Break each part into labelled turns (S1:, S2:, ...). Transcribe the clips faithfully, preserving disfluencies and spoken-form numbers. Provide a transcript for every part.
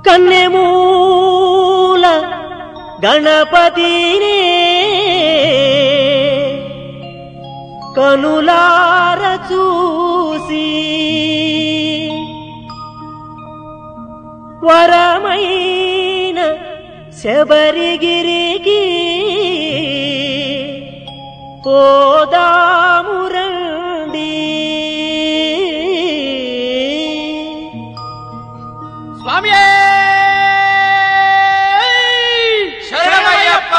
S1: కన్నెమూల గణపతినే కనులార చూసి వరమైన శబరిగిరికి పోదామురండి.
S2: స్వామి శరణమయ్యప్ప.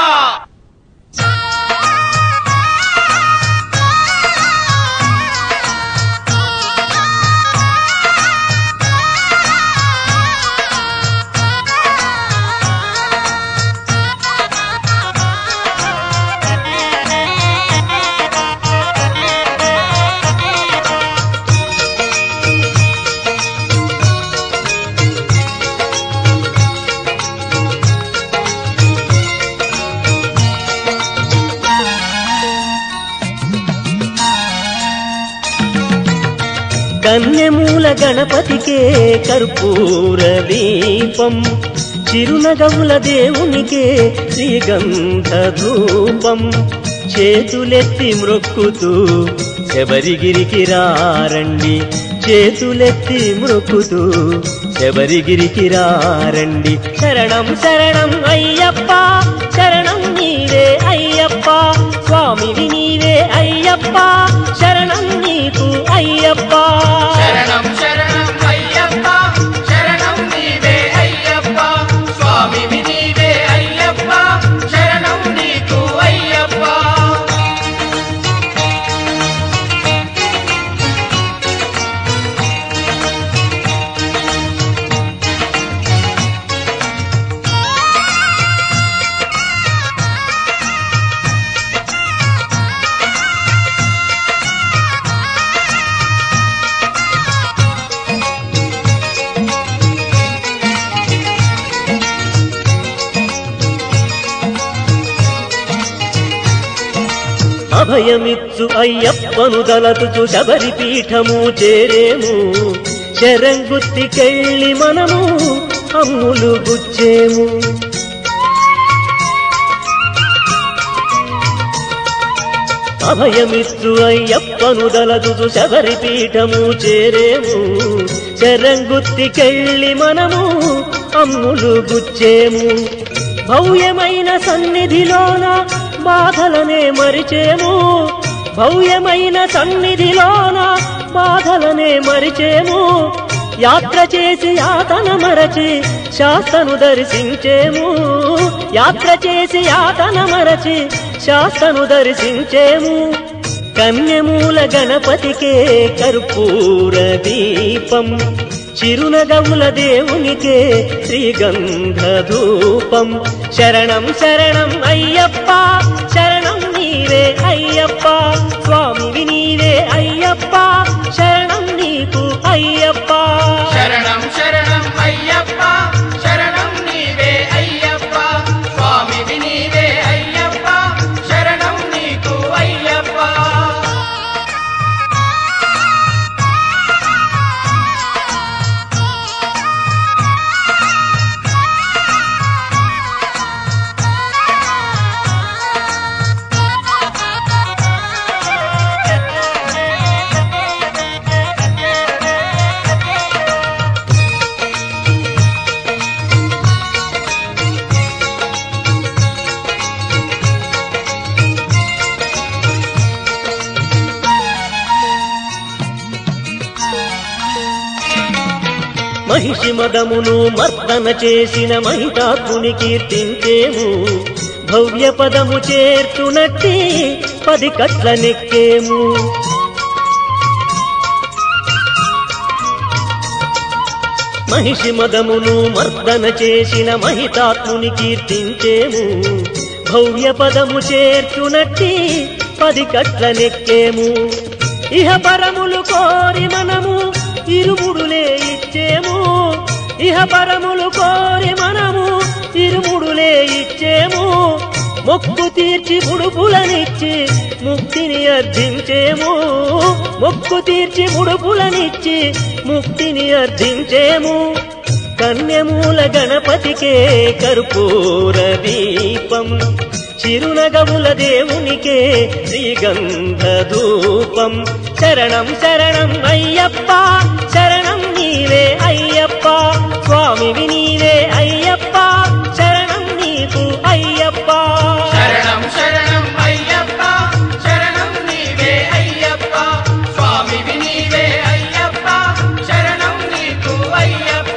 S1: కన్యమూల గణపతికే కర్పూర దీపం, చిరునగవుల దేవునికే శ్రీగంధ ధూపం. చేతులెత్తి మ్రొక్కుతూ శబరిగిరికి రారండి, చేతులెత్తి మ్రొక్కుతూ శబరిగిరికి రారండి. శరణం శరణం అయ్యప్ప, శరణం నీవే అయ్యప్ప, స్వామివి నీవే అయ్యప్ప, శరణం నీకు అయ్యప్ప.
S2: శరణం శరణం అయ్యప్ప, శరణం నీవే అయ్యప్ప, స్వామివి నీవే అయ్యప్ప, శరణం నీకు అయ్యప్ప.
S1: అభయమిచ్చు అయ్యప్పను దలతుచు శబరి పీఠము చేరేము, శరంగుత్తికెళ్ళి మనము అమ్ములు గుచ్చేము. అభయమిచ్చు అయ్యప్పను దలతుచు శబరి పీఠము చేరేము, శరంగుత్తికెళ్ళి మనము అమ్ములు గుచ్చేము. భవ్యమైన సన్నిధిలోన బాధలనే మరిచేము, భవ్యమైన సన్నిధిలోన బాధలనే మరిచేము. యాత్ర చేసి యాతన మరచి శాస్తను దర్శించేము, యాత్ర చేసి యాతన మరచి శాస్తను దర్శించేము. కన్యమూల గణపతికే కర్పూర దీపం, చిరునగవుల దేవునికే శ్రీగంధ ధూపం. శరణం శరణం అయ్యప్ప, శరణం నీవే అయ్యప్ప, స్వామివి నీవే అయ్యప్ప, శరణం నీకు అయ్యప్ప.
S2: శరణం శరణం అయ్యప్ప, శరణం నీవే అయ్యప్ప, స్వామివి నీవే అయ్యప్ప, శరణం నీకు అయ్యప్ప.
S1: మహిషి మదమును మర్దన చేసిన మహితాత్ముని కీర్తించేము, భవ్య పదము చేర్చునట్టి పది కట్ల నెక్కేము. మహిషి మదమును మర్దన చేసిన మహితాత్ముని కీర్తించేము, భవ్య పదము చేర్చునట్టి పది కట్ల నెక్కేము. ఇహ పరములు కోరి మనము ఇరుముడులే ఇచ్చేము, ఇహ పరములు కోరి మనము ఇరుముడులే ఇచ్చేము. మొక్కు తీర్చి ముడుపులనిచ్చి ముక్తిని అర్థించేము, మొక్కు తీర్చి ముడుపులనిచ్చి ముక్తిని అర్థించేము. కన్యమూల గణపతికే కర్పూర దీపం చిరునగముల దేవునికే శ్రీగంధ ధూపం శరణం శరణం అయ్యప్ప శరణం నీవే అయ్యప్ప స్వామివి నీవే అయ్యప్ప శరణం నీకు అయ్యప్ప
S2: శరణం శరణం అయ్యప్ప శరణం నీవే అయ్యప్ప స్వామివి నీవే అయ్యప్ప శరణం నీకు అయ్యప్ప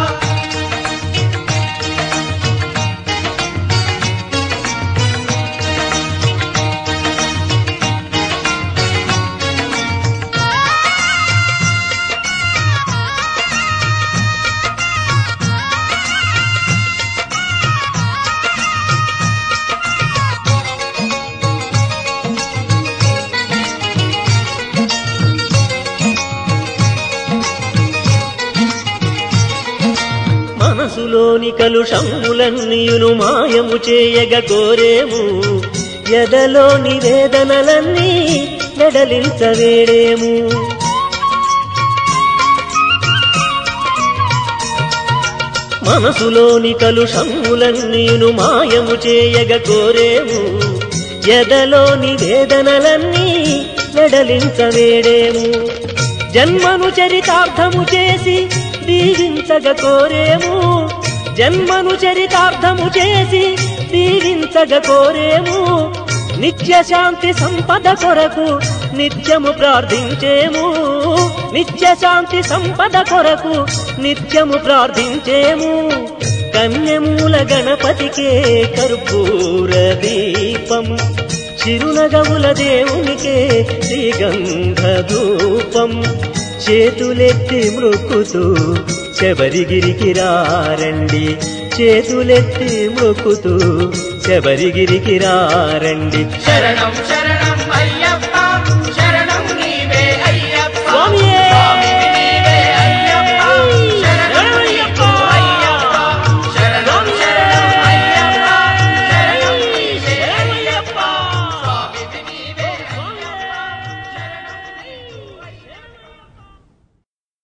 S1: మనసులోని కలుషములన్నీయును మాయము చేయగ కోరేము ఎదలోని వేదనలన్నీ వెడలించవేడేము మనసులోని కలుషములన్నీయును మాయము చేయగ కోరేము ఎదలోని వేదనలన్నీ వెడలించవేడేము జన్మను చరితార్థము చేసి దీవించగ కోరేము జన్మను చరితార్థము చేసి దీవించగ కోరేము నిత్య శాంతి సంపద కొరకు నిత్యము ప్రార్థించేము నిత్య శాంతి సంపద కొరకు నిత్యము ప్రార్థించేము కన్యమూల గణపతికే కర్పూర దీపం చిరునగముల దేవునికే శ్రీగంధ ధూపం చేతులెత్తి మృక్కుతూ శబరిగిరికి రారండి చేతులెత్తి మృక్కుతూ శబరిగిరికి రారండి
S2: శరణం శరణం